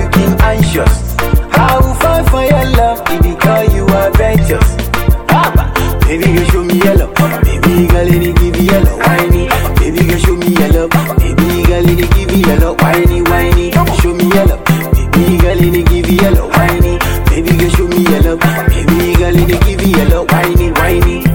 looking anxious. I will fight for your love, because you are venturous. Baby girl, show me your love. Baby girl, let me give you your love, whiny. Baby girl, show me your love. Baby girl, let me give you your love, whiny, whiny. Show me your love. Baby girl, let me give you your love, whiny. Baby girl, show me your love. Baby girl, let me give you your love, whiny, whiny.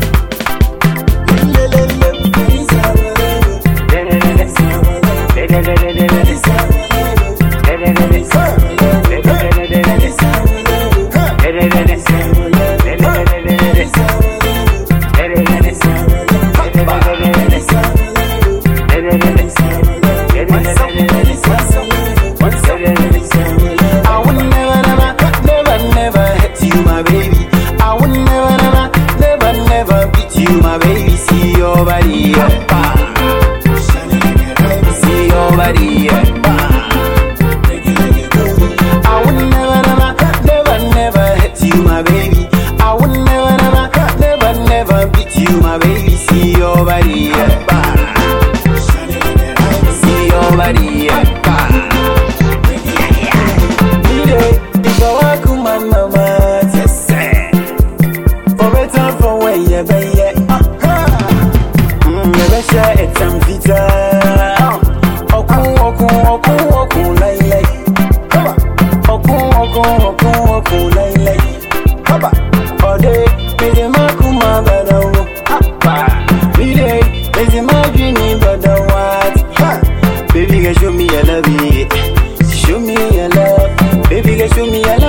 Baby girl, show me your love, show me your love. Baby girl, show me your